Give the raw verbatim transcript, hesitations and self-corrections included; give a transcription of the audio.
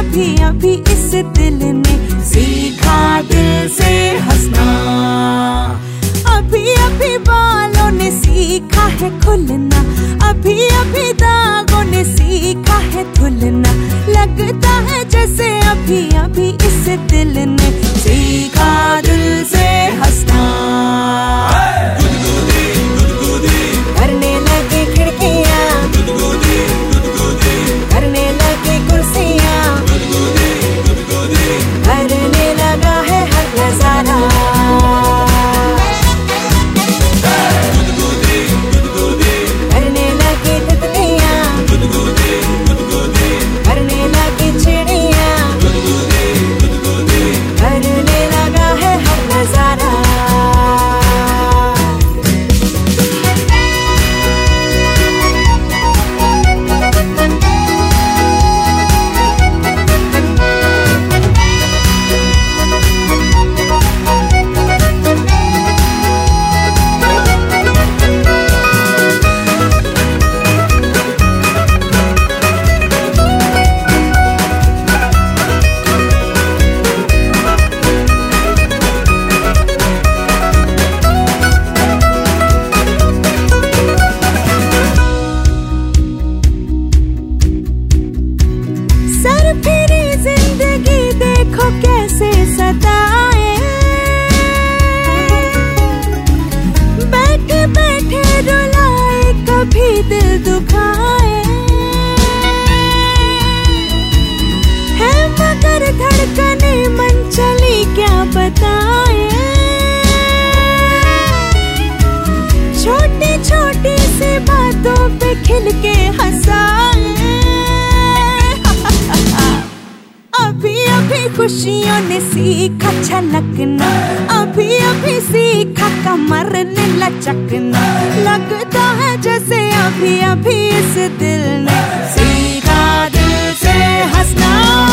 अभी अभी इस दिल ने सीखा दिल से हंसना। अभी अभी बालों ने सीखा है खुलना, अभी अभी दागों ने सीखा है धुलना। लगता है जैसे अभी अभी इस दिल ने सीखा दिल से हंसना। करने लगी खिड़कियाँ, करने लगी कुर्सियाँ, करने लगा है हर नजारा। करने लगी तितलियाँ, करने लगी चिड़ियाँ, करने लगा है हर नजारा। जिंदगी देखो कैसे सताए, बैठे बैठे रुलाए कभी दिल दुखाए। है मगर धड़कने मन चली क्या बताए। छोटी छोटी सी बातों पे खिल के हंसाए। अभी अभी खुशियों ने सीखा छलकना, अभी अभी सीखा कमर ने लचकना। लगता है जैसे अभी अभी इस दिल ने सीखा दिल से हंसना।